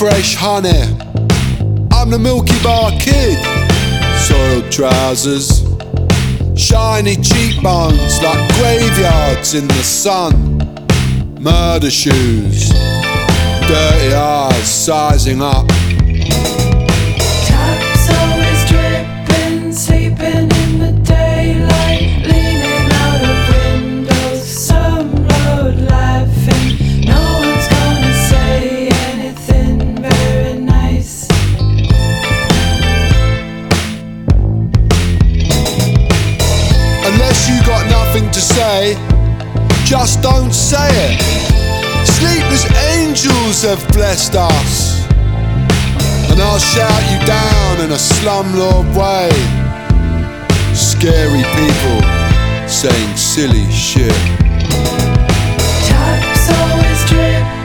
fresh honey. I'm the Milky Bar Kid. Soiled trousers, shiny cheekbones like graveyards in the sun. Murder shoes, dirty eyes sizing up. Taps always dripping, sleeping in the daylight, leaning out of windows, some road laughing. No one's gonna say anything very nice. Unless you got nothing to say, just don't say it. Sleepless angels have blessed us, and I'll shout you down in a slumlord way. Scary people saying silly shit. Taps always dripping.